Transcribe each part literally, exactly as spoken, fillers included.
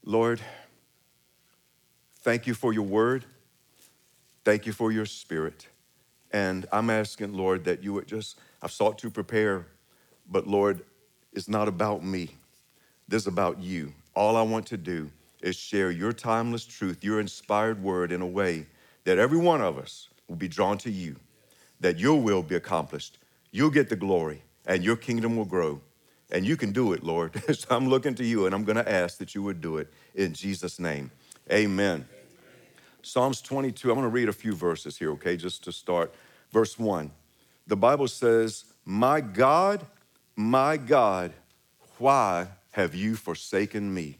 Lord, thank you for your word. Thank you for your spirit. And I'm asking, Lord, that you would just, I've sought to prepare, but Lord, it's not about me. This is about you. All I want to do is share your timeless truth, your inspired word in a way that every one of us will be drawn to you, that your will be accomplished. You'll get the glory and your kingdom will grow. And you can do it, Lord. So I'm looking to you and I'm going to ask that you would do it in Jesus' name. Amen. Psalms twenty-two, I'm going to read a few verses here, okay, just to start. Verse one, the Bible says, my God, my God, why have you forsaken me?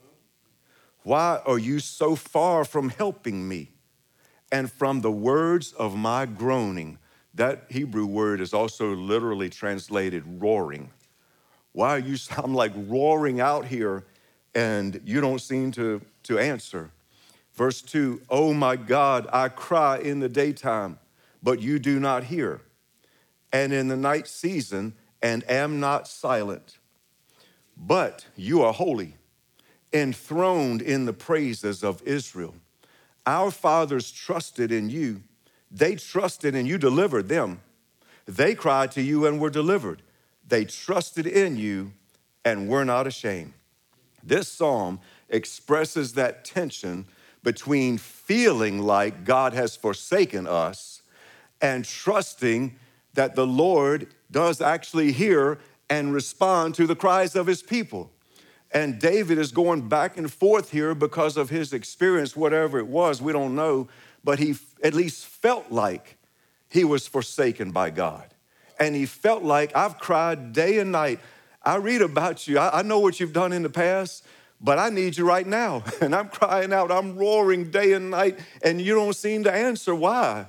Why are you so far from helping me? And from the words of my groaning, that Hebrew word is also literally translated roaring. Why are you, I'm like roaring out here and you don't seem to, to answer. Verse two, oh my God, I cry in the daytime, but you do not hear. And in the night season, and am not silent. But you are holy, enthroned in the praises of Israel. Our fathers trusted in you. They trusted and you delivered them. They cried to you and were delivered. They trusted in you and were not ashamed. This psalm expresses that tension between feeling like God has forsaken us and trusting that the Lord does actually hear and respond to the cries of his people. And David is going back and forth here because of his experience, whatever it was, we don't know, but he at least felt like he was forsaken by God. And he felt like, I've cried day and night. I read about you. I, I know what you've done in the past, but I need you right now. And I'm crying out, I'm roaring day and night, and you don't seem to answer. Why?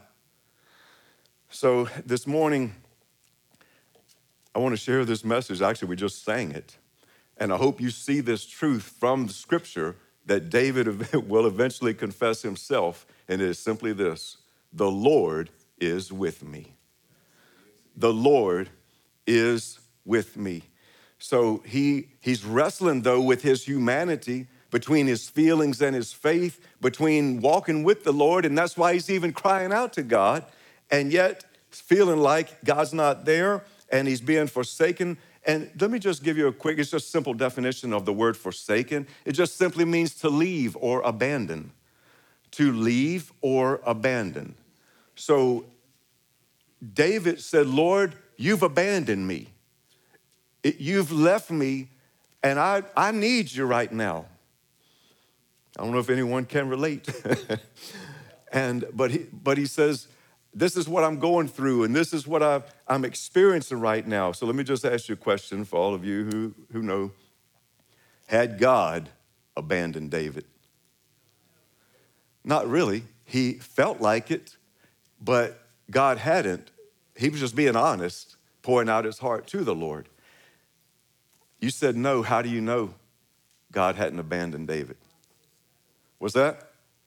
So this morning, I want to share this message. Actually, we just sang it. And I hope you see this truth from the scripture that David will eventually confess himself. And it is simply this: the Lord is with me. The Lord is with me. So he, he's wrestling, though, with his humanity, between his feelings and his faith, between walking with the Lord. And that's why he's even crying out to God. And yet feeling like God's not there and he's being forsaken. And let me just give you a quick, it's just simple definition of the word forsaken. It just simply means to leave or abandon. To leave or abandon. So David said, Lord, you've abandoned me. It, you've left me, and I, I need you right now. I don't know if anyone can relate. and but he, but he says, this is what I'm going through, and this is what I've, I'm experiencing right now. So let me just ask you a question for all of you who, who know. Had God abandoned David? Not really. He felt like it, but God hadn't. He was just being honest, pouring out his heart to the Lord. You said no. How do you know God hadn't abandoned David? What's that?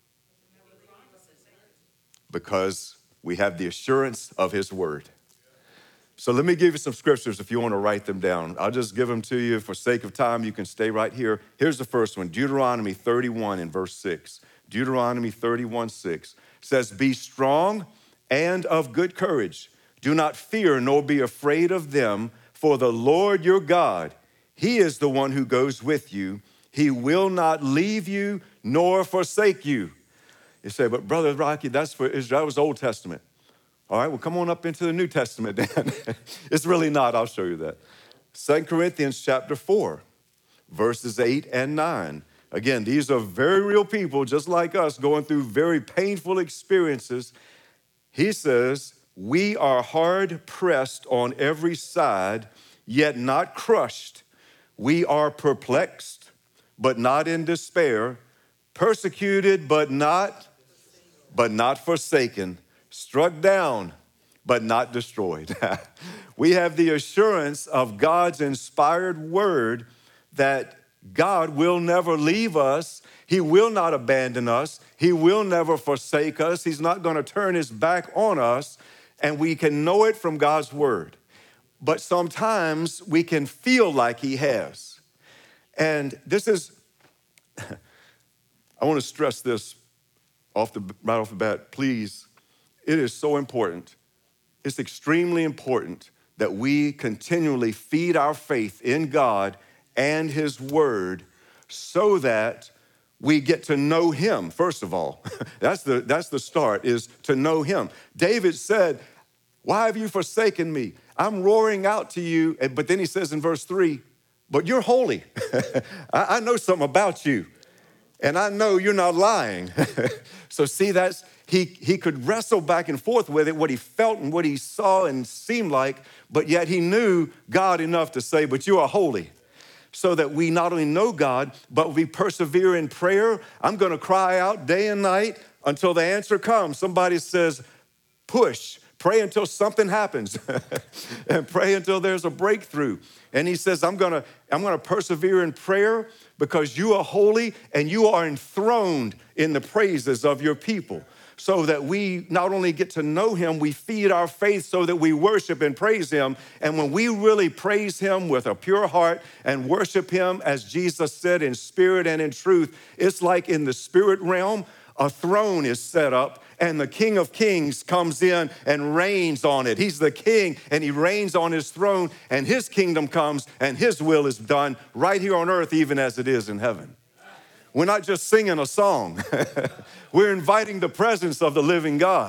Because we have the assurance of his word. So let me give you some scriptures if you want to write them down. I'll just give them to you for sake of time. You can stay right here. Here's the first one, Deuteronomy thirty-one in verse six. Deuteronomy thirty-one, six says, be strong and of good courage. Do not fear nor be afraid of them, for the Lord your God, he is the one who goes with you. He will not leave you nor forsake you. You say, but Brother Rocky, that's for Israel. That was Old Testament. All right, well, come on up into the New Testament then. It's really not. I'll show you that. Second Corinthians chapter four, verses eight and nine. Again, these are very real people, just like us, going through very painful experiences. He says, we are hard pressed on every side, yet not crushed. We are perplexed, but not in despair. Persecuted, but not but not forsaken, struck down, but not destroyed. We have the assurance of God's inspired word that God will never leave us. He will not abandon us. He will never forsake us. He's not going to turn his back on us, and we can know it from God's word. But sometimes we can feel like he has. And this is I want to stress this off the, right off the bat, please. It is so important. It's extremely important that we continually feed our faith in God and his word so that we get to know him, first of all. that's the, that's the start, is to know him. David said, why have you forsaken me? I'm roaring out to you. But then he says in verse three, but you're holy. I, I know something about you. And I know you're not lying. So see, that's he, he could wrestle back and forth with it, what he felt and what he saw and seemed like, but yet he knew God enough to say, but you are holy. So that we not only know God, but we persevere in prayer. I'm gonna cry out day and night until the answer comes. Somebody says, push. Pray until something happens and pray until there's a breakthrough. And he says, I'm gonna, I'm gonna persevere in prayer because you are holy and you are enthroned in the praises of your people. So that we not only get to know him, we feed our faith so that we worship and praise him. And when we really praise him with a pure heart and worship him, as Jesus said, in spirit and in truth, it's like in the spirit realm, a throne is set up and the King of Kings comes in and reigns on it. He's the king and he reigns on his throne and his kingdom comes and his will is done right here on earth, even as it is in heaven. We're not just singing a song. We're inviting the presence of the living God.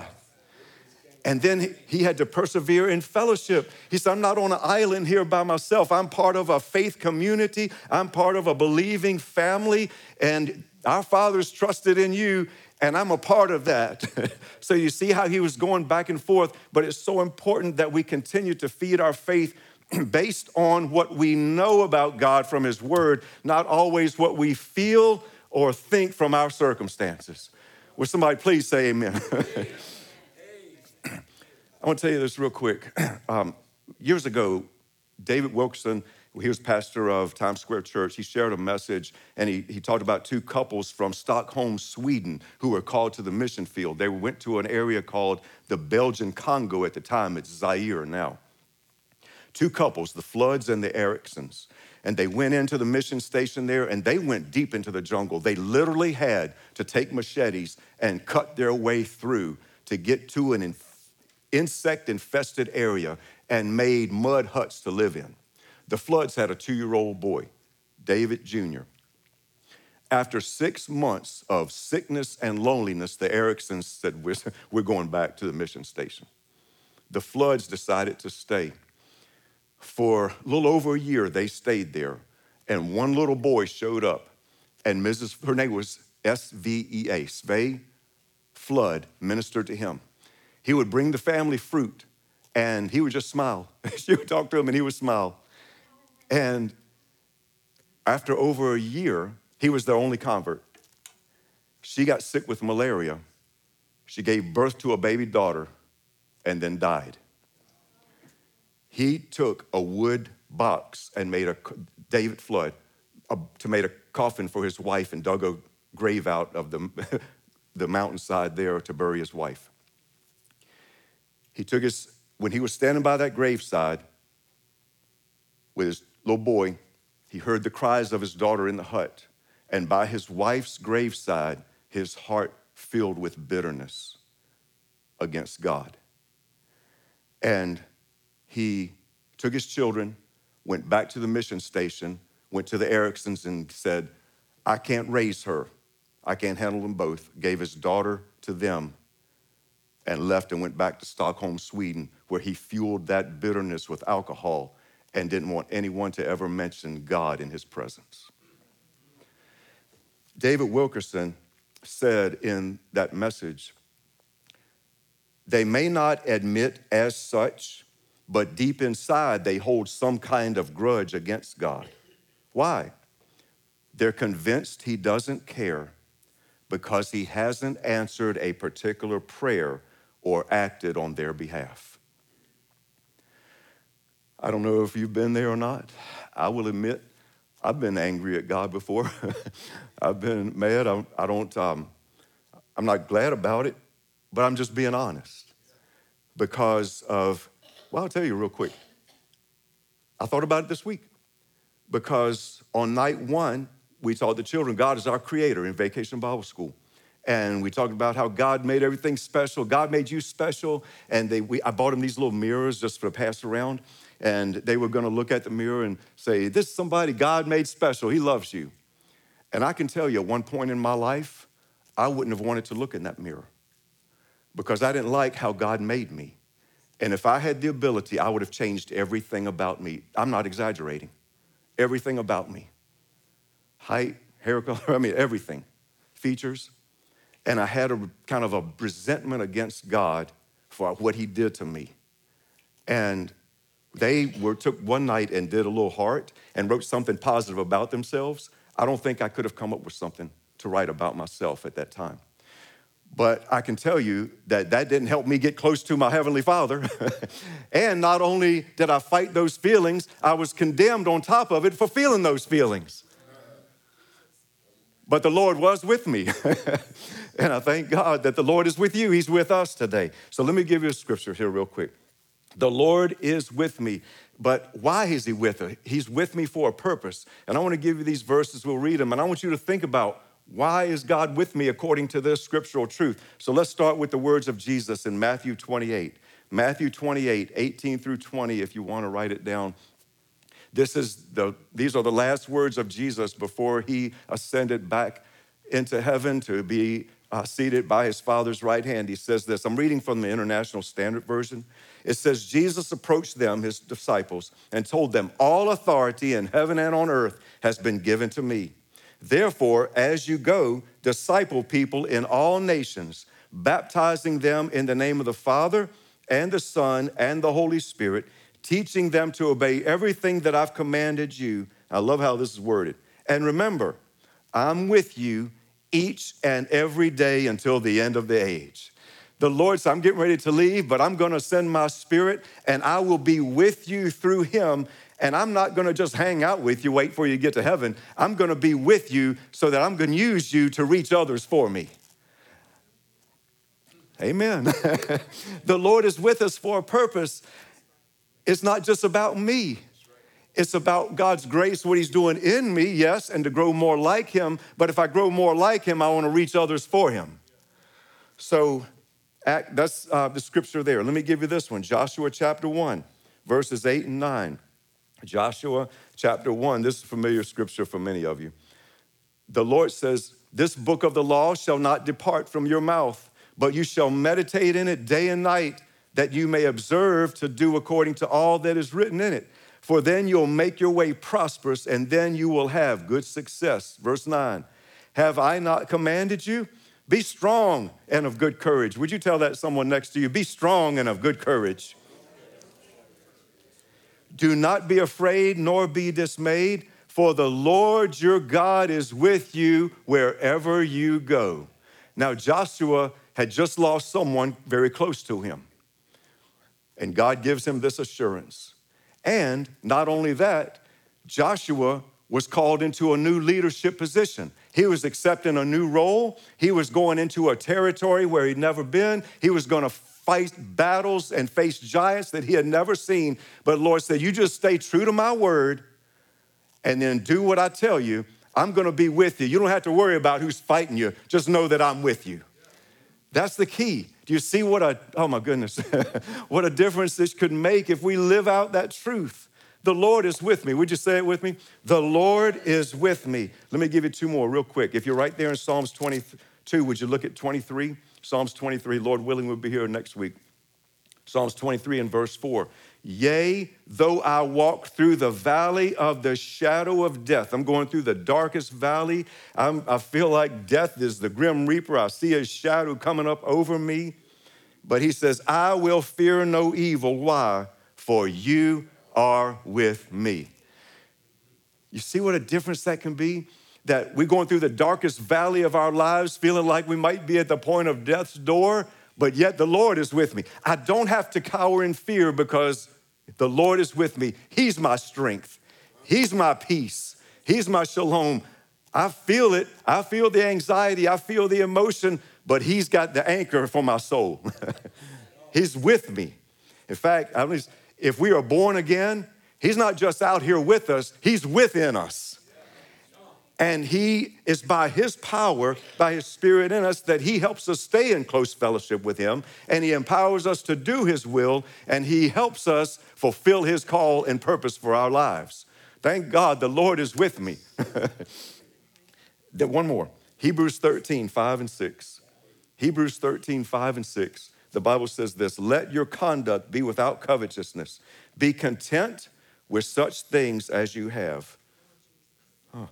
And then he had to persevere in fellowship. He said, I'm not on an island here by myself. I'm part of a faith community. I'm part of a believing family. And our fathers trusted in you, and I'm a part of that. So you see how he was going back and forth, but it's so important that we continue to feed our faith based on what we know about God from his word, not always what we feel or think from our circumstances. Will somebody please say amen? I want to tell you this real quick. Um, years ago, David Wilkerson, he was pastor of Times Square Church. He shared a message, and he, he talked about two couples from Stockholm, Sweden, who were called to the mission field. They went to an area called the Belgian Congo at the time. It's Zaire now. Two couples, the Floods and the Ericksons. And they went into the mission station there, and they went deep into the jungle. They literally had to take machetes and cut their way through to get to an inf- insect-infested area and made mud huts to live in. The Floods had a two-year-old boy, David Junior After six months of sickness and loneliness, the Ericksons said, we're, we're going back to the mission station. The Floods decided to stay. For a little over a year, they stayed there, and one little boy showed up, and Missus her name was S V E A, Sve Flood, ministered to him. He would bring the family fruit, and he would just smile. She would talk to him, and he would smile. And after over a year, he was their only convert. She got sick with malaria. She gave birth to a baby daughter and then died. He took a wood box and made a, David Flood, a, to make a coffin for his wife and dug a grave out of the, the mountainside there to bury his wife. He took his, when he was standing by that graveside with his little boy, he heard the cries of his daughter in the hut. And by his wife's graveside, his heart filled with bitterness against God. And he took his children, went back to the mission station, went to the Ericksons and said, I can't raise her. I can't handle them both. Gave his daughter to them and left and went back to Stockholm, Sweden, where he fueled that bitterness with alcohol and didn't want anyone to ever mention God in his presence. David Wilkerson said in that message, they may not admit as such, but deep inside they hold some kind of grudge against God. Why? They're convinced he doesn't care because he hasn't answered a particular prayer or acted on their behalf. I don't know if you've been there or not. I will admit, I've been angry at God before. I've been mad. I, I don't, um, I'm not glad about it, but I'm just being honest because of, well, I'll tell you real quick. I thought about it this week because on night one, we taught the children God is our creator in Vacation Bible School. And we talked about how God made everything special. God made you special. And they, we, I bought them these little mirrors just to pass around. And they were going to look at the mirror and say, this is somebody God made special. He loves you. And I can tell you, at one point in my life, I wouldn't have wanted to look in that mirror because I didn't like how God made me. And if I had the ability, I would have changed everything about me. I'm not exaggerating. Everything about me. Height, hair color, I mean, everything. Features. And I had a kind of a resentment against God for what he did to me. And they were took one night and did a little heart and wrote something positive about themselves. I don't think I could have come up with something to write about myself at that time. But I can tell you that that didn't help me get close to my Heavenly Father. And not only did I fight those feelings, I was condemned on top of it for feeling those feelings. But the Lord was with me. And I thank God that the Lord is with you. He's with us today. So let me give you a scripture here real quick. The Lord is with me. But why is he with us? He's with me for a purpose. And I want to give you these verses. We'll read them. And I want you to think about, why is God with me according to this scriptural truth? So let's start with the words of Jesus in Matthew twenty-eight. Matthew twenty-eight, eighteen through twenty, if you want to write it down. This is the, these are the last words of Jesus before he ascended back into heaven to be uh, seated by his Father's right hand. He says this. I'm reading from the International Standard Version. It says, Jesus approached them, his disciples, and told them, all authority in heaven and on earth has been given to me. Therefore, as you go, disciple people in all nations, baptizing them in the name of the Father and the Son and the Holy Spirit, teaching them to obey everything that I've commanded you. I love how this is worded. And remember, I'm with you each and every day until the end of the age. The Lord said, I'm getting ready to leave, but I'm going to send my Spirit, and I will be with you through him. And I'm not going to just hang out with you, wait for you to get to heaven. I'm going to be with you so that I'm going to use you to reach others for me. Amen. The Lord is with us for a purpose. It's not just about me. It's about God's grace, what he's doing in me, yes, and to grow more like him. But if I grow more like him, I want to reach others for him. So act, that's uh, the scripture there. Let me give you this one. Joshua chapter one, verses eight and nine. Joshua chapter one, this is familiar scripture for many of you. The Lord says, this book of the law shall not depart from your mouth, but you shall meditate in it day and night, that you may observe to do according to all that is written in it. For then you'll make your way prosperous, and then you will have good success. Verse nine, have I not commanded you? Be strong and of good courage. Would you tell that to someone next to you? Be strong and of good courage. Do not be afraid nor be dismayed, for the Lord your God is with you wherever you go. Now, Joshua had just lost someone very close to him. And God gives him this assurance. And not only that, Joshua was called into a new leadership position. He was accepting a new role. He was going into a territory where he'd never been. He was going to fight battles and face giants that he had never seen. But the Lord said, you just stay true to my word and then do what I tell you. I'm going to be with you. You don't have to worry about who's fighting you. Just know that I'm with you. That's the key. Do you see what a, oh my goodness, what a difference this could make if we live out that truth? The Lord is with me. Would you say it with me? The Lord is with me. Let me give you two more real quick. If you're right there in Psalms twenty-two, would you look at twenty-three? Psalms twenty-three, Lord willing, we'll be here next week. Psalms twenty-three and verse four. Yea, though I walk through the valley of the shadow of death. I'm going through the darkest valley. I'm, I feel like death is the grim reaper. I see his shadow coming up over me. But he says, I will fear no evil. Why? For you are with me. You see what a difference that can be? That we're going through the darkest valley of our lives, feeling like we might be at the point of death's door, but yet the Lord is with me. I don't have to cower in fear because the Lord is with me. He's my strength. He's my peace. He's my shalom. I feel it. I feel the anxiety. I feel the emotion, but he's got the anchor for my soul. He's with me. In fact, at least if we are born again, he's not just out here with us, he's within us. And he is by his power, by his spirit in us, that he helps us stay in close fellowship with him, and he empowers us to do his will, and he helps us fulfill his call and purpose for our lives. Thank God the Lord is with me. One more, Hebrews thirteen, five and six. Hebrews thirteen, five and six. The Bible says this: let your conduct be without covetousness. Be content with such things as you have. Oh.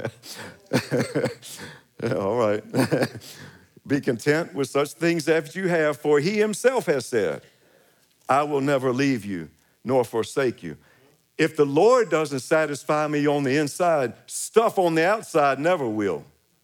All right. Be content with such things as you have, for he himself has said, I will never leave you nor forsake you. If the Lord doesn't satisfy me on the inside, stuff on the outside never will.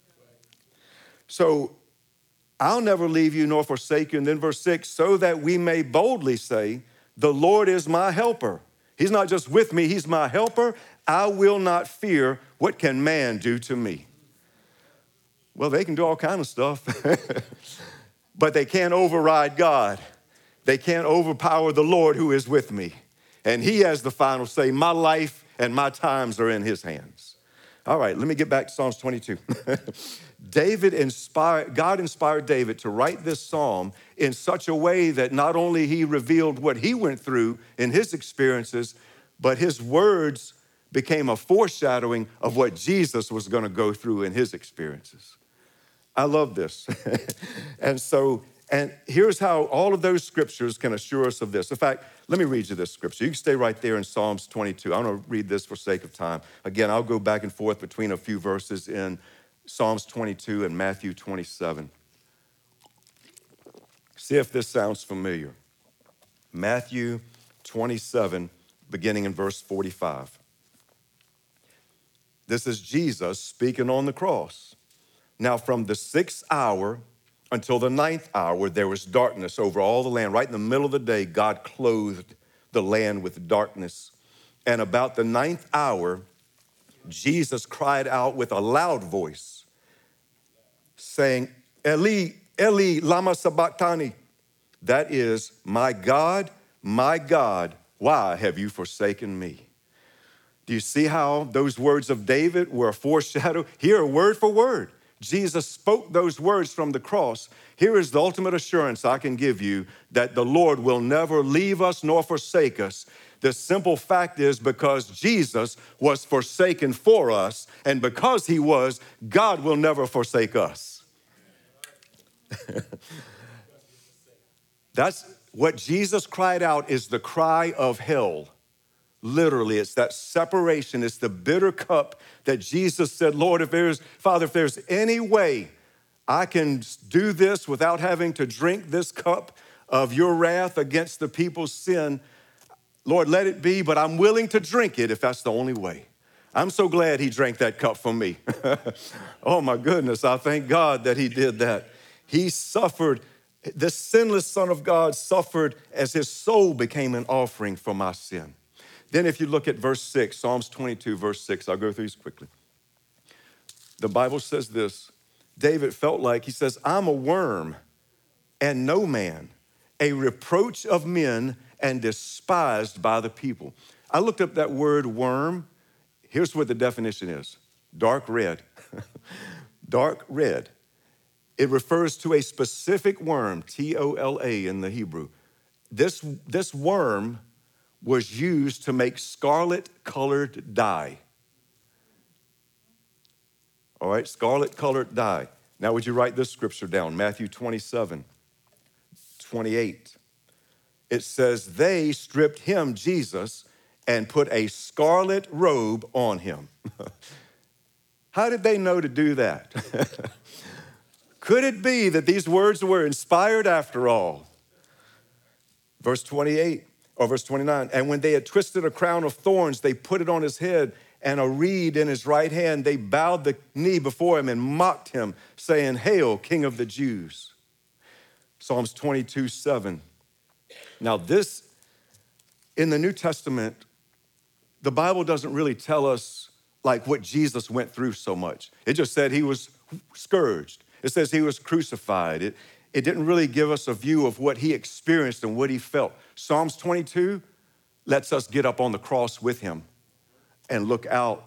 So I'll never leave you nor forsake you. And then verse six, so that we may boldly say, the Lord is my helper. He's not just with me, he's my helper. I will not fear. What can man do to me? Well, they can do all kinds of stuff, but they can't override God. They can't overpower the Lord who is with me. And he has the final say. My life and my times are in his hands. All right, let me get back to Psalms twenty-two. David inspired, God inspired David to write this psalm in such a way that not only he revealed what he went through in his experiences, but his words became a foreshadowing of what Jesus was going to go through in his experiences. I love this. And so, and here's how all of those scriptures can assure us of this. In fact, let me read you this scripture. You can stay right there in Psalms twenty-two. I'm going to read this for sake of time. Again, I'll go back and forth between a few verses in Psalms twenty-two and Matthew twenty-seven. See if this sounds familiar. Matthew twenty-seven, beginning in verse forty-five. This is Jesus speaking on the cross. Now, from the sixth hour until the ninth hour, there was darkness over all the land. Right in the middle of the day, God clothed the land with darkness. And about the ninth hour, Jesus cried out with a loud voice, saying, Eli, Eli, lama sabachthani. That is, my God, my God, why have you forsaken me? Do you see how those words of David were a foreshadow? Here, word for word, Jesus spoke those words from the cross. Here is the ultimate assurance I can give you that the Lord will never leave us nor forsake us. The simple fact is, because Jesus was forsaken for us, and because he was, God will never forsake us. That's what Jesus cried out, is the cry of hell. Literally, it's that separation. It's the bitter cup that Jesus said, Lord, if there's, Father, if there's any way I can do this without having to drink this cup of your wrath against the people's sin, Lord, let it be, but I'm willing to drink it if that's the only way. I'm so glad he drank that cup for me. Oh my goodness, I thank God that he did that. He suffered, the sinless Son of God suffered as his soul became an offering for my sin. Then if you look at verse six, Psalms twenty-two, verse six, I'll go through these quickly. The Bible says this, David felt like, he says, I'm a worm and no man, a reproach of men and despised by the people. I looked up that word worm. Here's what the definition is, dark red. Dark red. It refers to a specific worm, T O L A in the Hebrew. This, this worm was used to make scarlet-colored dye. All right, scarlet-colored dye. Now, would you write this scripture down? Matthew twenty-seven, twenty-eight. It says, they stripped him, Jesus, and put a scarlet robe on him. How did they know to do that? Could it be that these words were inspired after all? Verse twenty-eight. Or verse twenty-nine, and when they had twisted a crown of thorns, they put it on his head, and a reed in his right hand. They bowed the knee before him and mocked him, saying, Hail, King of the Jews. Psalms twenty-two, seven. Now this, in the New Testament, the Bible doesn't really tell us like what Jesus went through so much. It just said he was scourged. It says he was crucified. It, it didn't really give us a view of what he experienced and what he felt. Psalms twenty-two lets us get up on the cross with him and look out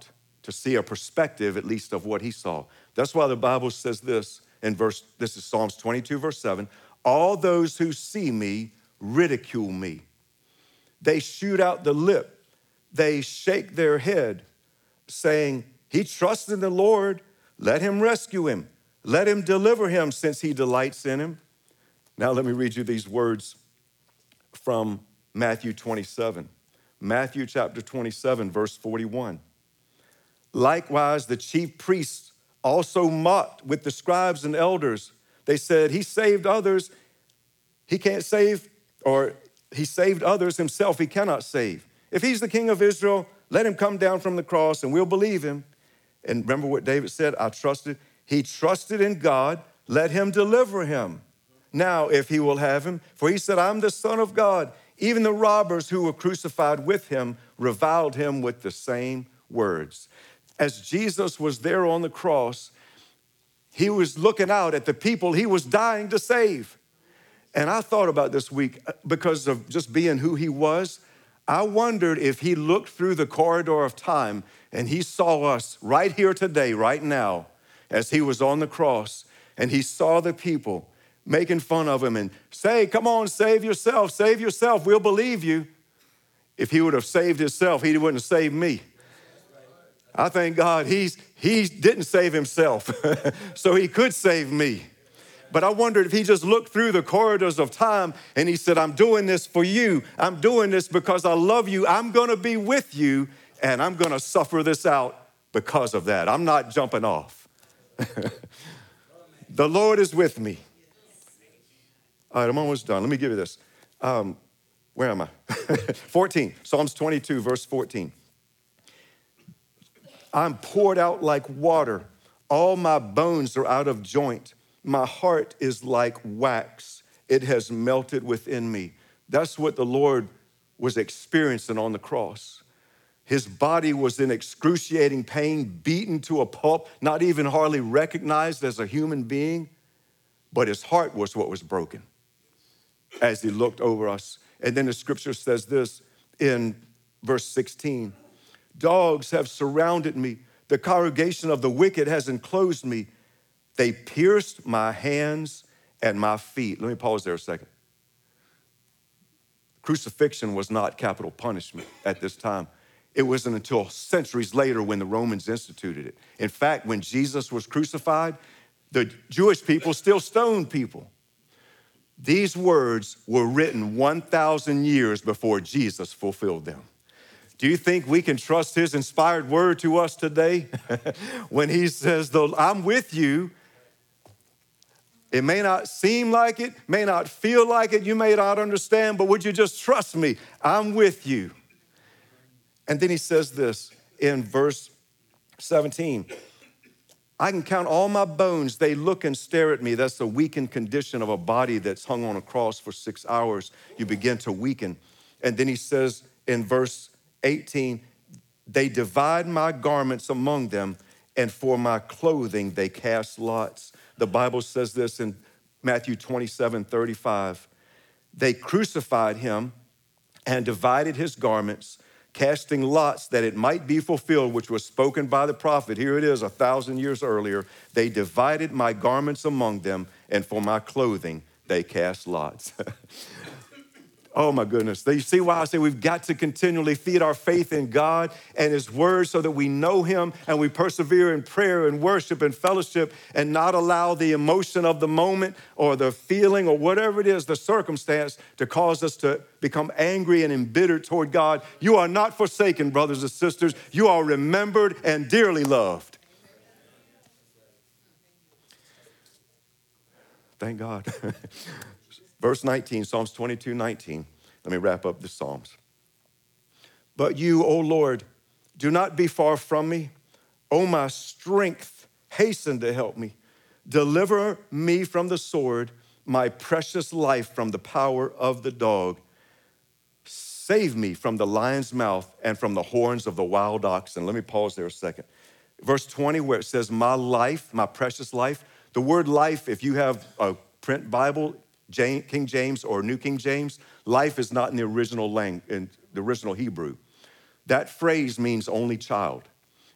to see a perspective, at least, of what he saw. That's why the Bible says this in verse, this is Psalms twenty-two, verse seven, all those who see me ridicule me. They shoot out the lip. They shake their head, saying, he trusts in the Lord. Let him rescue him. Let him deliver him, since he delights in him. Now let me read you these words from Matthew twenty-seven. Matthew chapter twenty-seven, verse forty-one. Likewise, the chief priests also mocked with the scribes and elders. They said, he saved others. He can't save, or he saved others himself. He cannot save. If he's the king of Israel, let him come down from the cross and we'll believe him. And remember what David said, I trusted. He trusted in God. Let him deliver him. Now, if he will have him, for he said, I'm the Son of God. Even the robbers who were crucified with him reviled him with the same words. As Jesus was there on the cross, he was looking out at the people he was dying to save. And I thought about this week, because of just being who he was, I wondered if he looked through the corridor of time and he saw us right here today, right now, as he was on the cross, and he saw the people making fun of him and say, come on, save yourself, save yourself, we'll believe you. If he would have saved himself, he wouldn't have saved me. I thank God he's, he didn't save himself, so he could save me. But I wondered if he just looked through the corridors of time and he said, I'm doing this for you. I'm doing this because I love you. I'm going to be with you, and I'm going to suffer this out because of that. I'm not jumping off. The Lord is with me. All right, I'm almost done. Let me give you this. Um, where am I? fourteen, Psalms twenty-two, verse fourteen. I'm poured out like water. All my bones are out of joint. My heart is like wax. It has melted within me. That's what the Lord was experiencing on the cross. His body was in excruciating pain, beaten to a pulp, not even hardly recognized as a human being, but his heart was what was broken as he looked over us. And then the scripture says this in verse sixteen, dogs have surrounded me. The congregation of the wicked has enclosed me. They pierced my hands and my feet. Let me pause there a second. Crucifixion was not capital punishment at this time. It wasn't until centuries later when the Romans instituted it. In fact, when Jesus was crucified, the Jewish people still stoned people. These words were written one thousand years before Jesus fulfilled them. Do you think we can trust his inspired word to us today? When he says, I'm with you, it may not seem like it, may not feel like it, you may not understand, but would you just trust me? I'm with you. And then he says this in verse seventeen, I can count all my bones. They look and stare at me. That's the weakened condition of a body that's hung on a cross for six hours. You begin to weaken. And then he says in verse eighteen, they divide my garments among them, and for my clothing they cast lots. The Bible says this in Matthew twenty-seven, thirty-five. They crucified him and divided his garments, casting lots that it might be fulfilled, which was spoken by the prophet. Here it is, a thousand years earlier. They divided my garments among them, and for my clothing they cast lots. Oh my goodness. You see why I say we've got to continually feed our faith in God and his word so that we know him and we persevere in prayer and worship and fellowship and not allow the emotion of the moment or the feeling or whatever it is, the circumstance, to cause us to become angry and embittered toward God. You are not forsaken, brothers and sisters. You are remembered and dearly loved. Thank God. Verse nineteen, Psalms twenty-two, nineteen. Let me wrap up the Psalms. But you, O Lord, do not be far from me. O my strength, hasten to help me. Deliver me from the sword, my precious life from the power of the dog. Save me from the lion's mouth and from the horns of the wild oxen. Let me pause there a second. Verse twenty, where it says, my life, my precious life. The word life, if you have a print Bible, King James or New King James, life is not in the original language, in the original Hebrew. That phrase means only child.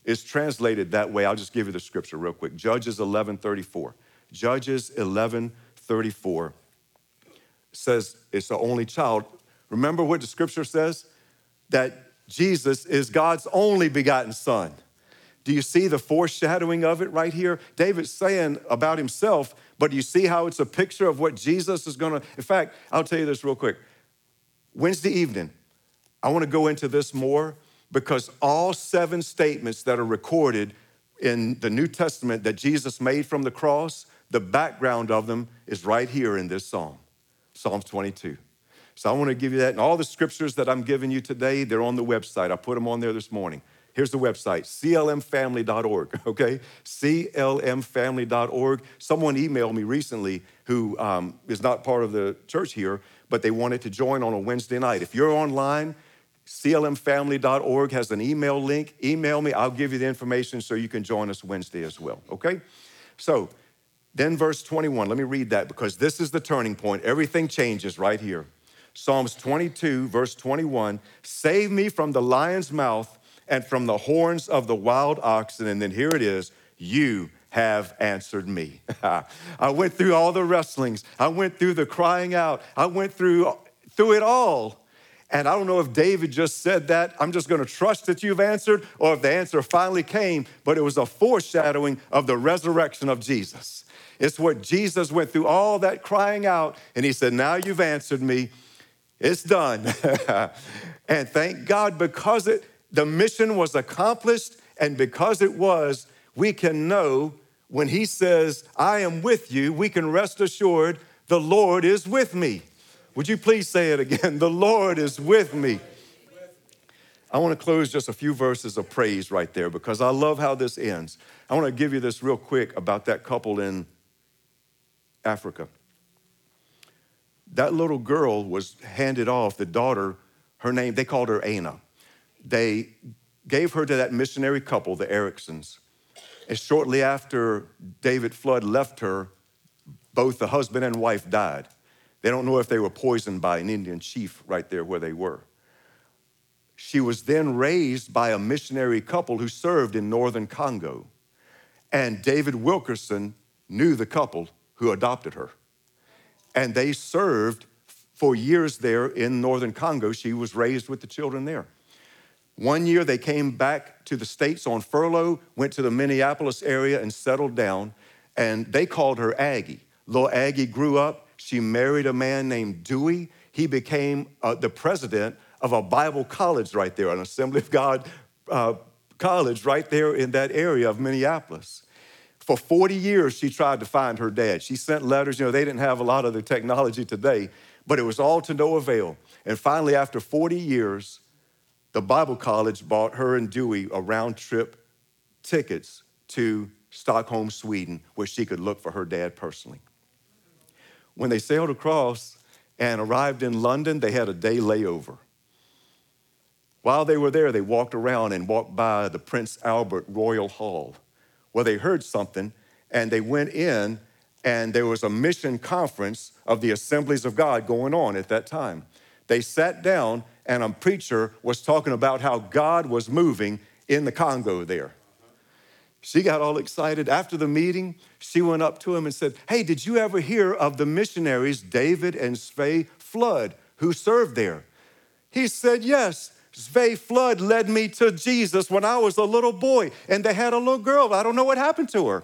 is translated that way. I'll just give you the scripture real quick. Judges eleven thirty-four. Judges eleven thirty-four says it's the only child. Remember what the scripture says? That Jesus is God's only begotten son. Do you see the foreshadowing of it right here? David's saying about himself, but do you see how it's a picture of what Jesus is gonna, in fact, I'll tell you this real quick. Wednesday evening, I wanna go into this more because all seven statements that are recorded in the New Testament that Jesus made from the cross, the background of them is right here in this psalm, Psalms twenty-two. So I wanna give you that. And all the scriptures that I'm giving you today, they're on the website. I put them on there this morning. Here's the website, C L M family dot org, okay? C L M family dot org. Someone emailed me recently who um, is not part of the church here, but they wanted to join on a Wednesday night. If you're online, C L M family dot org has an email link. Email me, I'll give you the information so you can join us Wednesday as well, okay? So then verse twenty-one, let me read that because this is the turning point. Everything changes right here. Psalms twenty-two, verse twenty-one, save me from the lion's mouth and from the horns of the wild oxen. And then here it is, you have answered me. I went through all the wrestlings. I went through the crying out. I went through, through it all. And I don't know if David just said that. I'm just gonna trust that you've answered, or if the answer finally came, but it was a foreshadowing of the resurrection of Jesus. It's what Jesus went through, all that crying out, and he said, now you've answered me. It's done. And thank God, because it, the mission was accomplished, and because it was, we can know when he says, I am with you, we can rest assured the Lord is with me. Would you please say it again? The Lord is with me. I want to close just a few verses of praise right there because I love how this ends. I want to give you this real quick about that couple in Africa. That little girl was handed off, the daughter, her name, they called her Anna. They gave her to that missionary couple, the Ericksons. And shortly after David Flood left her, both the husband and wife died. They don't know if they were poisoned by an Indian chief right there where they were. She was then raised by a missionary couple who served in northern Congo. And David Wilkerson knew the couple who adopted her. And they served for years there in northern Congo. She was raised with the children there. One year they came back to the States on furlough, went to the Minneapolis area and settled down, and they called her Aggie. Little Aggie grew up. She married a man named Dewey. He became uh, the president of a Bible college right there, an Assembly of God uh, college right there in that area of Minneapolis. For forty years, she tried to find her dad. She sent letters. You know, they didn't have a lot of the technology today, but it was all to no avail. And finally, after forty years, the Bible college bought her and Dewey a round-trip tickets to Stockholm, Sweden, where she could look for her dad personally. When they sailed across and arrived in London, they had a day layover. While they were there, they walked around and walked by the Prince Albert Royal Hall, where they heard something, and they went in, and there was a mission conference of the Assemblies of God going on at that time. They sat down, and a preacher was talking about how God was moving in the Congo there. She got all excited. After the meeting, she went up to him and said, hey, did you ever hear of the missionaries David and Svay Flood who served there? He said, yes. Svay Flood led me to Jesus when I was a little boy, and they had a little girl. I don't know what happened to her.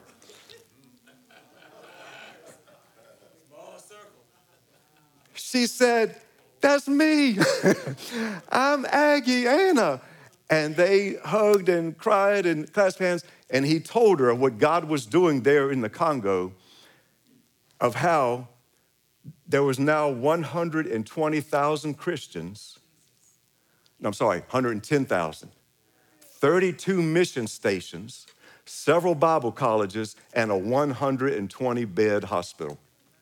She said, that's me. I'm Aggie Anna. And they hugged and cried and clasped hands, and he told her what God was doing there in the Congo, of how there was now one hundred twenty thousand Christians. No, I'm sorry, one hundred ten thousand, thirty-two mission stations, several Bible colleges, and a one hundred twenty bed hospital.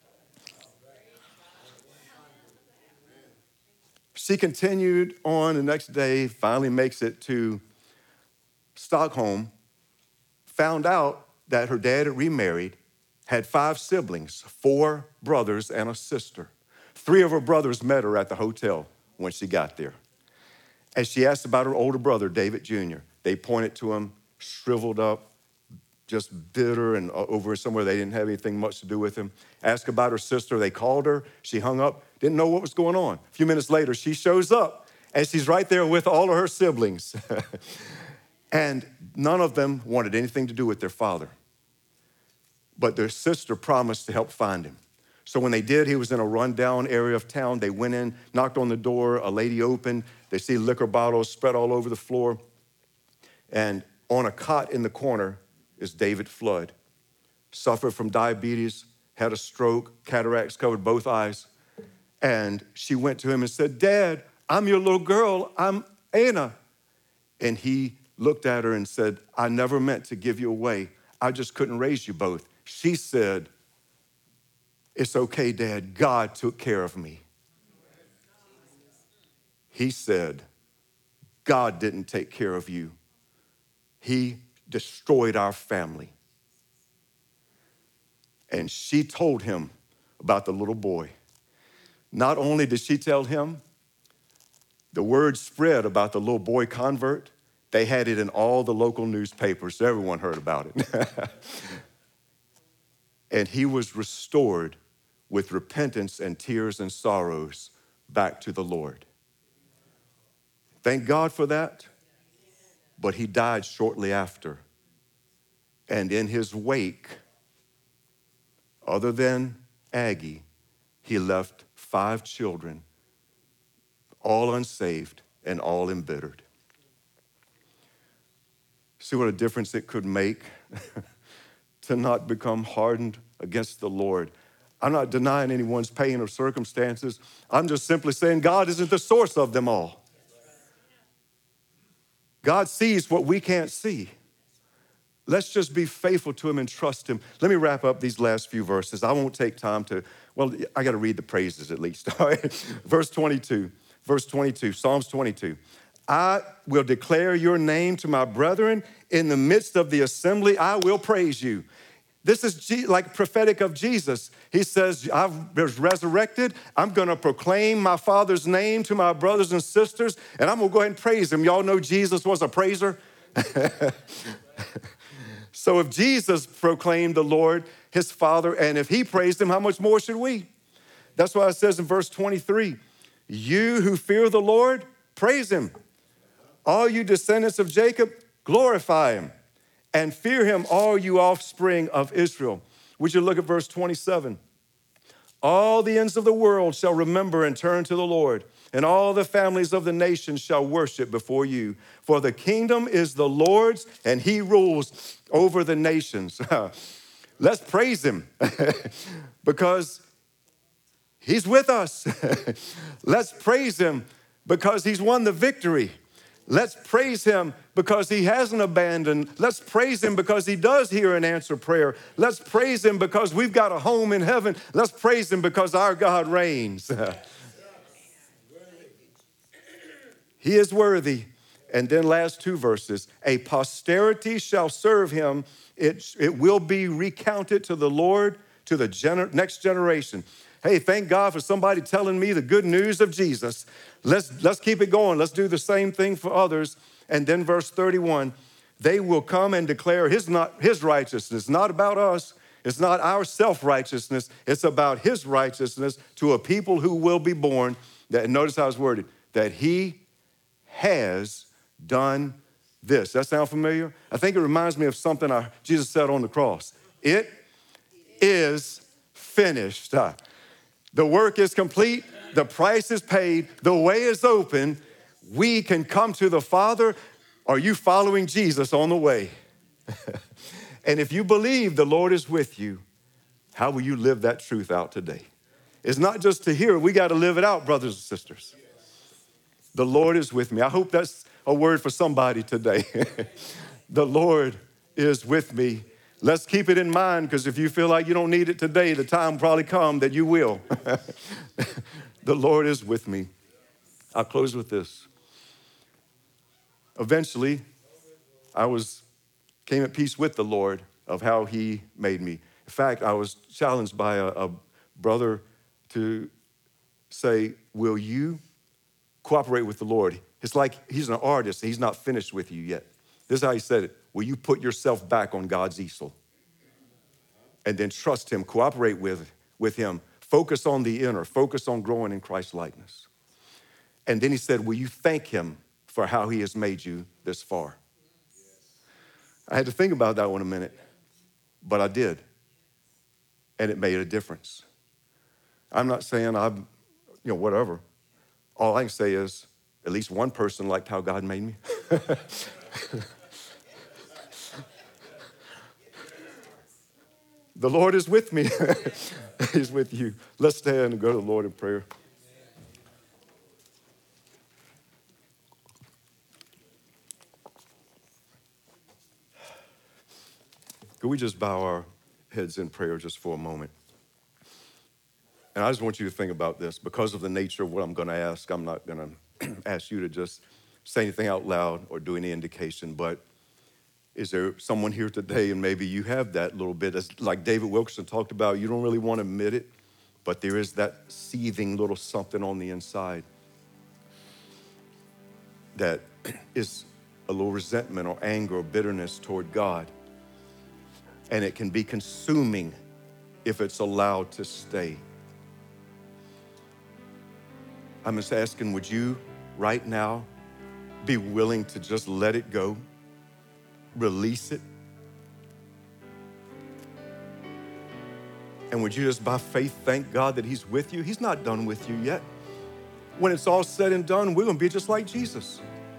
She continued on the next day, finally makes it to Stockholm, found out that her dad had remarried, had five siblings, four brothers and a sister. Three of her brothers met her at the hotel when she got there. As she asked about her older brother, David Junior, they pointed to him shriveled up, just bitter and over somewhere they didn't have anything much to do with him. Asked about her sister. They called her. She hung up, didn't know what was going on. A few minutes later, she shows up, and she's right there with all of her siblings. And none of them wanted anything to do with their father. But their sister promised to help find him. So when they did, he was in a rundown area of town. They went in, knocked on the door. A lady opened. They see liquor bottles spread all over the floor. And on a cot in the corner is David Flood. Suffered from diabetes, had a stroke, cataracts covered both eyes. And she went to him and said, "Dad, I'm your little girl. I'm Anna." And he looked at her and said, "I never meant to give you away. I just couldn't raise you both." She said, "It's okay, Dad. God took care of me." He said, "God didn't take care of you. He destroyed our family." And she told him about the little boy. Not only did she tell him, the word spread about the little boy convert. They had it in all the local newspapers. Everyone heard about it. And he was restored with repentance and tears and sorrows back to the Lord. Thank God for that. But he died shortly after. And in his wake, other than Aggie, he left five children, all unsaved and all embittered. See what a difference it could make to not become hardened against the Lord. I'm not denying anyone's pain or circumstances. I'm just simply saying God isn't the source of them all. God sees what we can't see. Let's just be faithful to him and trust him. Let me wrap up these last few verses. I won't take time to, well, I got to read the praises at least. All right? Verse twenty-two, verse twenty-two, Psalms twenty-two. "I will declare your name to my brethren. In the midst of the assembly, I will praise you." This is like prophetic of Jesus. He says, "I was resurrected. I'm going to proclaim my Father's name to my brothers and sisters, and I'm going to go ahead and praise him." Y'all know Jesus was a praiser? So if Jesus proclaimed the Lord, his Father, and if he praised him, how much more should we? That's why it says in verse twenty-three, "You who fear the Lord, praise him. All you descendants of Jacob, glorify him. And fear him, all you offspring of Israel." Would you look at verse twenty-seven? "All the ends of the world shall remember and turn to the Lord, and all the families of the nations shall worship before you. For the kingdom is the Lord's, and he rules over the nations." Let's praise him because he's with us. Let's praise him because he's won the victory. Let's praise him because he hasn't abandoned. Let's praise him because he does hear and answer prayer. Let's praise him because we've got a home in heaven. Let's praise him because our God reigns. He is worthy. And then last two verses, "A posterity shall serve him. It, it will be recounted to the Lord, to the gener- next generation." Hey, thank God for somebody telling me the good news of Jesus. Let's, let's keep it going. Let's do the same thing for others. And then verse thirty-one, "They will come and declare his, not, his righteousness." Not about us. It's not our self-righteousness. It's about his righteousness to a people who will be born. That, notice how it's worded, that he has done this. That sound familiar? I think it reminds me of something I, Jesus said on the cross. It is finished. Uh, The work is complete. The price is paid. The way is open. We can come to the Father. Are you following Jesus on the way? And if you believe the Lord is with you, how will you live that truth out today? It's not just to hear it. We got to live it out, brothers and sisters. The Lord is with me. I hope that's a word for somebody today. The Lord is with me. Let's keep it in mind, because if you feel like you don't need it today, the time will probably come that you will. The Lord is with me. I'll close with this. Eventually, I was came at peace with the Lord of how he made me. In fact, I was challenged by a, a brother to say, "Will you cooperate with the Lord?" It's like he's an artist and he's not finished with you yet. This is how he said it. will you put yourself back on God's easel? And then trust him, cooperate with, with him, focus on the inner, focus on growing in Christ's likeness. And then he said, will you thank him for how he has made you this far? I had to think about that one a minute, but I did. And it made a difference. I'm not saying I'm, you know, whatever. All I can say is at least one person liked how God made me. The Lord is with me. He's with you. Let's stand and go to the Lord in prayer. Could we just bow our heads in prayer just for a moment? And I just want you to think about this. Because of the nature of what I'm going to ask, I'm not going to ask you to just say anything out loud or do any indication, but is there someone here today, and maybe you have that little bit, as like David Wilkerson talked about, you don't really want to admit it, but there is that seething little something on the inside that is a little resentment or anger or bitterness toward God. And it can be consuming if it's allowed to stay. I'm just asking, would you right now be willing to just let it go? Release it? And would you just by faith thank God that he's with you? He's not done with you yet. When it's all said and done, we're going to be just like Jesus.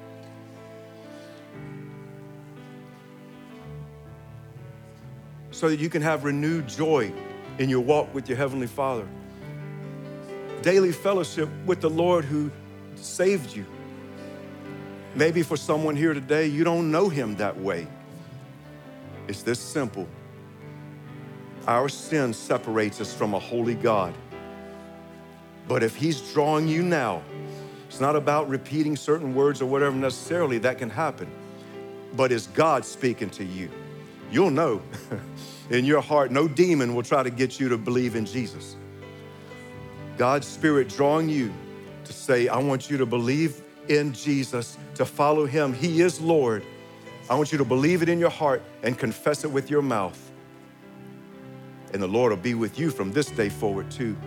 So that you can have renewed joy in your walk with your Heavenly Father. Daily fellowship with the Lord who saved you. Maybe for someone here today, you don't know him that way. It's this simple. Our sin separates us from a holy God. But if he's drawing you now, it's not about repeating certain words or whatever necessarily, that can happen. But it's God speaking to you. You'll know in your heart, no demon will try to get you to believe in Jesus. God's Spirit drawing you to say, I want you to believe in Jesus, to follow him. He is Lord. I want you to believe it in your heart and confess it with your mouth. And the Lord will be with you from this day forward too.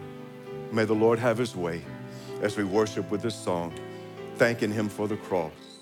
May the Lord have his way as we worship with this song, thanking him for the cross.